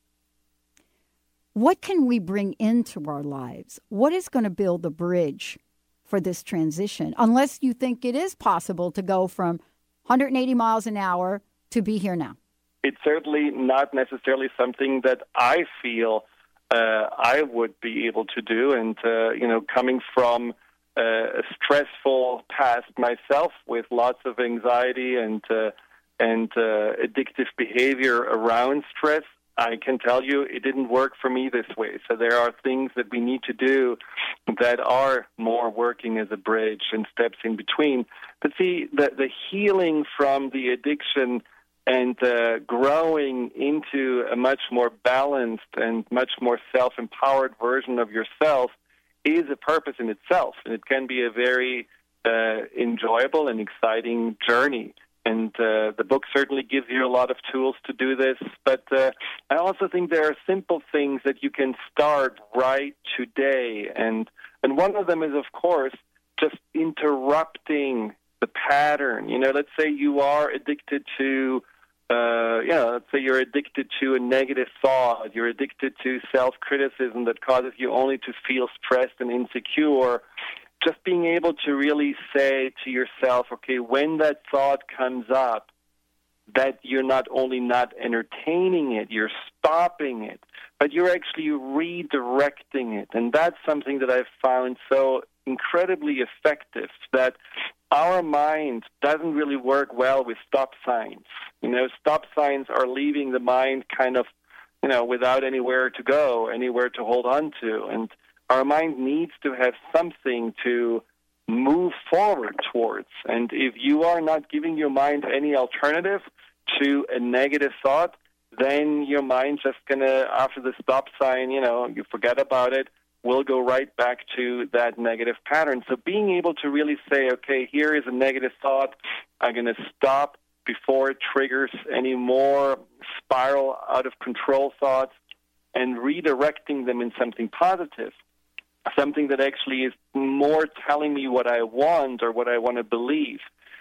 what can we bring into our lives? What is going to build the bridge for this transition? Unless you think it is possible to go from 180 miles an hour to be here now. It's certainly not necessarily something that I feel I would be able to do. And, coming from a stressful past myself with lots of anxiety and addictive behavior around stress, I can tell you it didn't work for me this way. So there are things that we need to do that are more working as a bridge and steps in between. But see, the healing from the addiction and growing into a much more balanced and much more self-empowered version of yourself is a purpose in itself. And it can be a very enjoyable and exciting journey. And the book certainly gives you a lot of tools to do this. But I also think there are simple things that you can start right today. And one of them is, of course, just interrupting the pattern. You know, let's say you are addicted to, let's say you're addicted to a negative thought. You're addicted to self-criticism that causes you only to feel stressed and insecure. Just being able to really say to yourself, okay, when that thought comes up, that you're not only not entertaining it, you're stopping it, but you're actually redirecting it. And that's something that I've found so incredibly effective, that our mind doesn't really work well with stop signs. You know, stop signs are leaving the mind kind of, without anywhere to go, anywhere to hold on to. And our mind needs to have something to move forward towards. And if you are not giving your mind any alternative to a negative thought, then your mind's just going to, after the stop sign, you forget about it, will go right back to that negative pattern. So being able to really say, okay, here is a negative thought, I'm going to stop before it triggers any more spiral out of control thoughts, and redirecting them in something positive, something that actually is more telling me what I want or what I want to believe,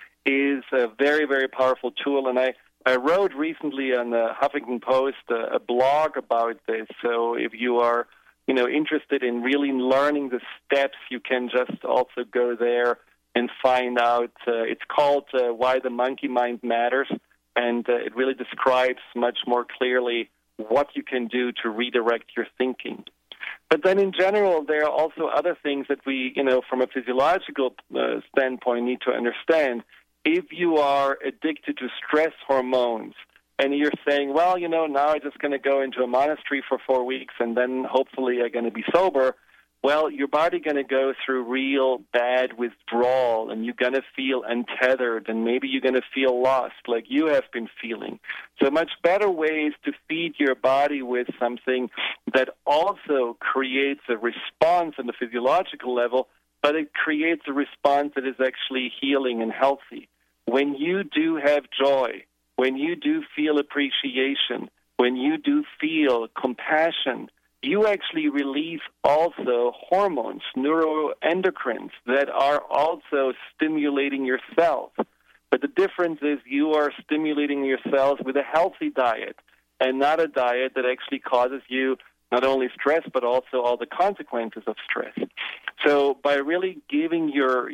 is a very, very powerful tool. And I wrote recently on the Huffington Post a blog about this. So if you are, interested in really learning the steps, you can just also go there and find out. It's called Why the Monkey Mind Matters, and it really describes much more clearly what you can do to redirect your thinking. But then in general, there are also other things that we, from a physiological standpoint, need to understand. If you are addicted to stress hormones, and you're saying, well, now I'm just going to go into a monastery for 4 weeks and then hopefully I'm going to be sober, well, your body's going to go through real bad withdrawal, and you're going to feel untethered, and maybe you're going to feel lost like you have been feeling. So much better ways to feed your body with something that also creates a response on the physiological level, but it creates a response that is actually healing and healthy. When you do have joy, when you do feel appreciation, when you do feel compassion, you actually release also hormones, neuroendocrines, that are also stimulating your cells. But the difference is you are stimulating your cells with a healthy diet and not a diet that actually causes you not only stress but also all the consequences of stress. So by really giving your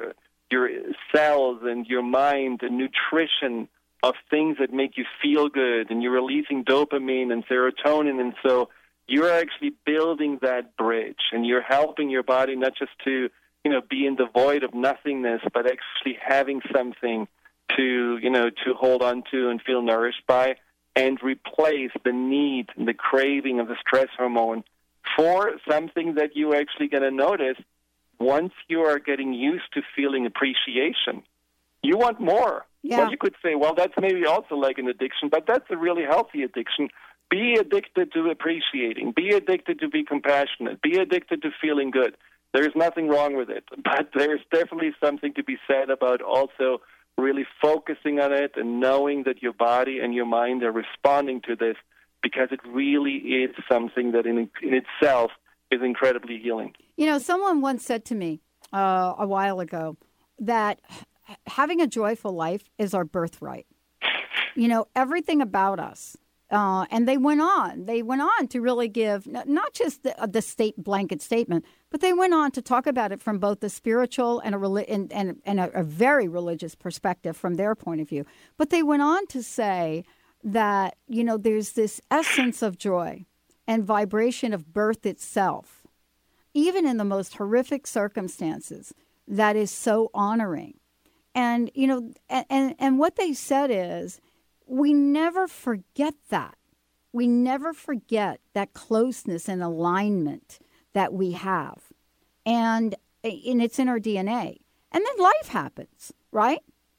cells and your mind a nutrition of things that make you feel good, and you're releasing dopamine and serotonin, and so you're actually building that bridge, and you're helping your body not just to, be in the void of nothingness, but actually having something to hold on to and feel nourished by, and replace the need and the craving of the stress hormone for something that you're actually going to notice once you are getting used to feeling appreciation. You want more. Yeah. Well, you could say, well, that's maybe also like an addiction, but that's a really healthy addiction. Be addicted to appreciating. Be addicted to be compassionate. Be addicted to feeling good. There's nothing wrong with it, but there's definitely something to be said about also really focusing on it and knowing that your body and your mind are responding to this, because it really is something that in itself is incredibly healing. Someone once said to me a while ago that having a joyful life is our birthright. Everything about us. And they went on to really give not just the blanket statement, but they went on to talk about it from both the spiritual and a very religious perspective from their point of view. But they went on to say that, there's this essence of joy and vibration of birth itself, even in the most horrific circumstances, that is so honoring. And, and what they said is, we never forget that. We never forget that closeness and alignment that we have. And it's in our DNA. And then life happens, right?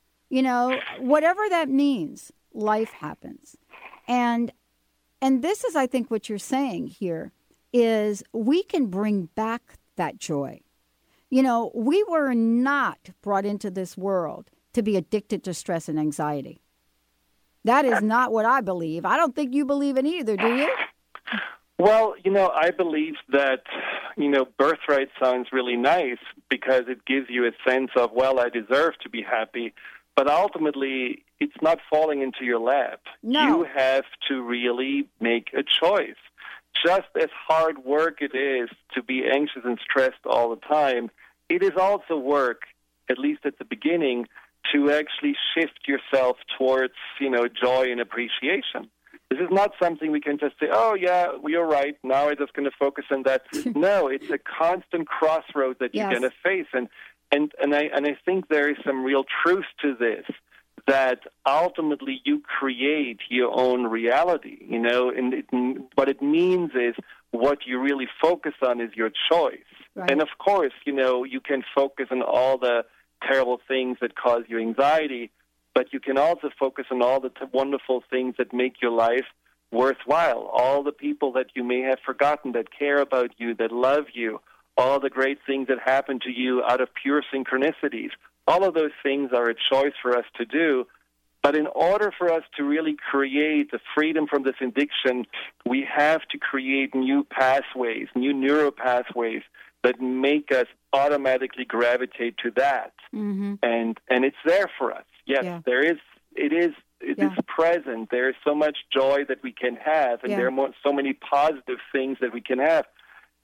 Whatever that means, life happens. And this is, I think, what you're saying here, is we can bring back that joy. We were not brought into this world to be addicted to stress and anxiety. That is not what I believe. I don't think you believe it either, do you? Well, I believe that, birthright sounds really nice because it gives you a sense of, well, I deserve to be happy. But ultimately, it's not falling into your lap. No. You have to really make a choice. Just as hard work it is to be anxious and stressed all the time, it is also work, at least at the beginning, to actually shift yourself towards, joy and appreciation. This is not something we can just say, oh, yeah, you're right, now I'm just going to focus on that. No, it's a constant crossroad that you're going to face. And I think there is some real truth to this, that ultimately you create your own reality, and what it means is what you really focus on is your choice. Right. And of course, you can focus on all the terrible things that cause you anxiety, but you can also focus on all the wonderful things that make your life worthwhile, all the people that you may have forgotten that care about you, that love you, all the great things that happen to you out of pure synchronicities. All of those things are a choice for us to do. But in order for us to really create the freedom from this addiction, we have to create new pathways, new neural pathways that make us automatically gravitate to that. Mm-hmm. And it's there for us. Yes, it is present. There is so much joy that we can have, and there are so many positive things that we can have.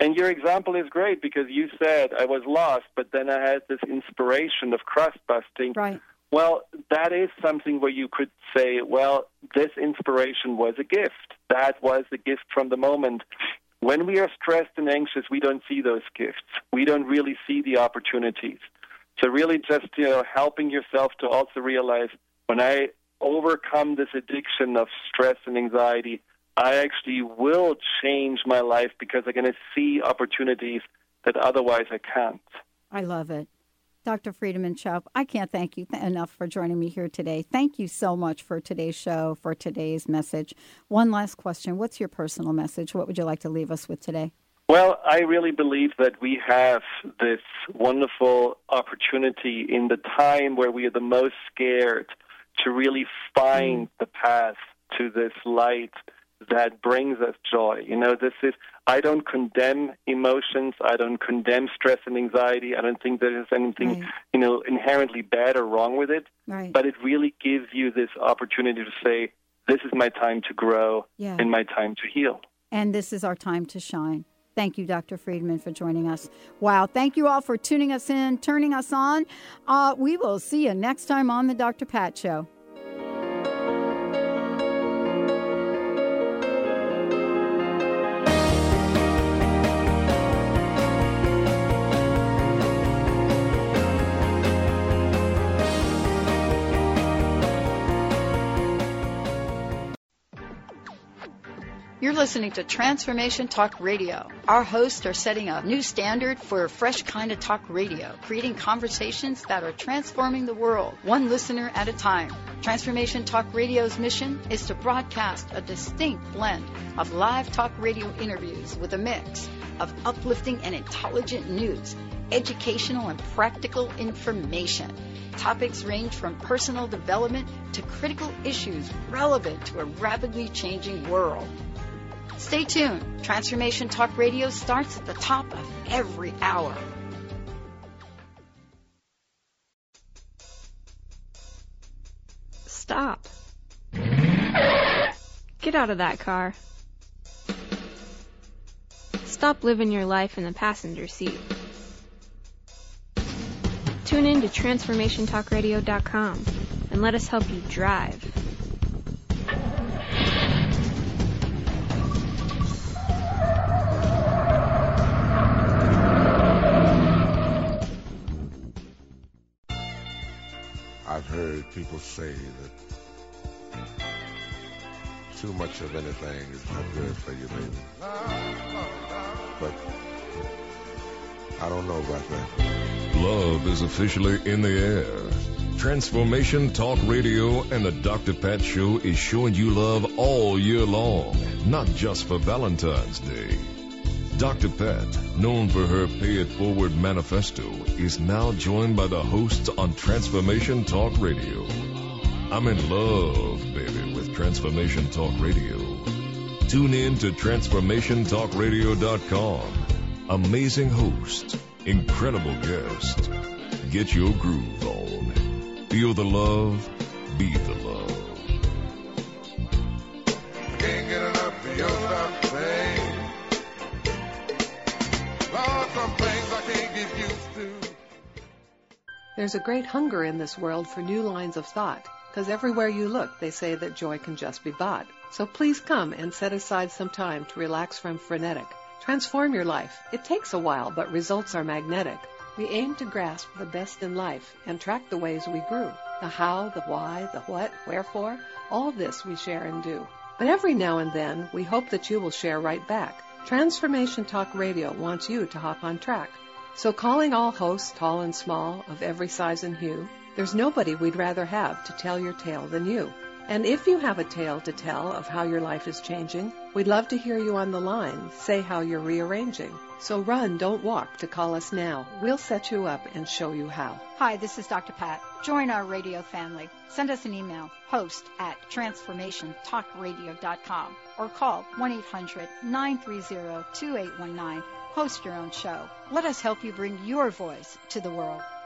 And your example is great because you said I was lost, but then I had this inspiration of crust busting. Right. Well, that is something where you could say, well, this inspiration was a gift. That was the gift from the moment. When we are stressed and anxious, we don't see those gifts. We don't really see the opportunities. So really just, helping yourself to also realize when I overcome this addiction of stress and anxiety, I actually will change my life because I'm going to see opportunities that otherwise I can't. I love it. Dr. Friedemann Schaub, I can't thank you enough for joining me here today. Thank you so much for today's show, for today's message. One last question. What's your personal message? What would you like to leave us with today? Well, I really believe that we have this wonderful opportunity in the time where we are the most scared to really find the path to this light that brings us joy. I don't condemn emotions. I don't condemn stress and anxiety. I don't think there is anything, inherently bad or wrong with it. Right. But it really gives you this opportunity to say, this is my time to grow and my time to heal. And this is our time to shine. Thank you, Dr. Friedemann, for joining us. Wow. Thank you all for tuning us in, turning us on. We will see you next time on the Dr. Pat Show. You're listening to Transformation Talk Radio. Our hosts are setting a new standard for a fresh kind of talk radio, creating conversations that are transforming the world, one listener at a time. Transformation Talk Radio's mission is to broadcast a distinct blend of live talk radio interviews with a mix of uplifting and intelligent news, educational and practical information. Topics range from personal development to critical issues relevant to a rapidly changing world. Stay tuned. Transformation Talk Radio starts at the top of every hour. Stop. Get out of that car. Stop living your life in the passenger seat. Tune in to TransformationTalkRadio.com and let us help you drive. I've heard people say that too much of anything is not good for you, baby. But I don't know about that. Love is officially in the air. Transformation Talk Radio and the Dr. Pat Show is showing you love all year long, not just for Valentine's Day. Dr. Pat, known for her Pay It Forward manifesto, is now joined by the hosts on Transformation Talk Radio. I'm in love, baby, with Transformation Talk Radio. Tune in to TransformationTalkRadio.com. Amazing host, incredible guest. Get your groove on. Feel the love, be the love. Can't get enough of your love, babe. Lord, some things I can't get used to. There's a great hunger in this world for new lines of thought, because everywhere you look, they say that joy can just be bought. So please come and set aside some time to relax from frenetic. Transform your life. It takes a while, but results are magnetic. We aim to grasp the best in life and track the ways we grew. The how, the why, the what, wherefore, all this we share and do. But every now and then, we hope that you will share right back. Transformation Talk Radio wants you to hop on track. So calling all hosts, tall and small, of every size and hue, there's nobody we'd rather have to tell your tale than you. And if you have a tale to tell of how your life is changing, we'd love to hear you on the line, say how you're rearranging. So run, don't walk, to call us now. We'll set you up and show you how. Hi, this is Dr. Pat. Join our radio family. Send us an email, host@transformationtalkradio.com, or call 1-800-930-2819. Host your own show. Let us help you bring your voice to the world.